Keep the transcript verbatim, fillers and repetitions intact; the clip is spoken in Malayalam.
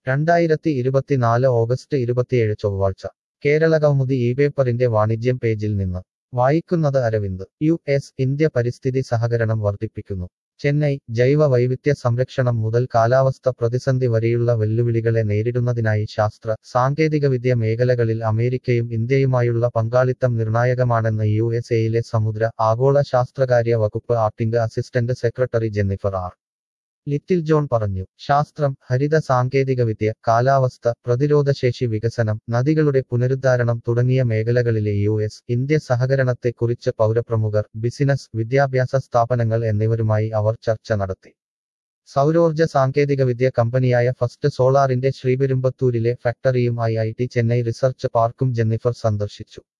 രണ്ടായിരത്തി ഇരുപത്തിനാല് ഓഗസ്റ്റ് ഇരുപത്തിയേഴ് ചൊവ്വാഴ്ച കേരളകൗമുദി ഈ പേപ്പറിന്റെ വാണിജ്യം പേജിൽ നിന്ന് വായിക്കുന്നത് അരവിന്ദ്. യു എസ് ഇന്ത്യ പരിസ്ഥിതി സഹകരണം വർദ്ധിപ്പിക്കുന്നു. ചെന്നൈ. ജൈവ വൈവിധ്യ സംരക്ഷണം മുതൽ കാലാവസ്ഥ പ്രതിസന്ധി വരെയുള്ള വെല്ലുവിളികളെ നേരിടുന്നതിനായി ശാസ്ത്ര സാങ്കേതികവിദ്യ മേഖലകളിൽ അമേരിക്കയും ഇന്ത്യയുമായുള്ള പങ്കാളിത്തം നിർണായകമാണെന്ന് യു എസ് എയിലെ സമുദ്ര ആഗോള ശാസ്ത്രകാര്യ വകുപ്പ് acting assistant secretary Jennifer R. Littlejohn പറഞ്ഞു. ശാസ്ത്രം, ഹരിത സാങ്കേതികവിദ്യ, കാലാവസ്ഥ, പ്രതിരോധശേഷി വികസനം, നദികളുടെ പുനരുദ്ധാരണം തുടങ്ങിയ മേഖലകളിലെ യു എസ് ഇന്ത്യ സഹകരണത്തെക്കുറിച്ച് പൗരപ്രമുഖർ, ബിസിനസ്, വിദ്യാഭ്യാസ സ്ഥാപനങ്ങൾ എന്നിവരുമായി അവർ ചർച്ച നടത്തി. സൗരോർജ സാങ്കേതികവിദ്യ കമ്പനിയായ ഫസ്റ്റ് സോളാറിന്റെ ശ്രീപെരുമ്പത്തൂരിലെ ഫാക്ടറിയും I I T Chennai research പാർക്കും ജെന്നിഫർ സന്ദർശിച്ചു.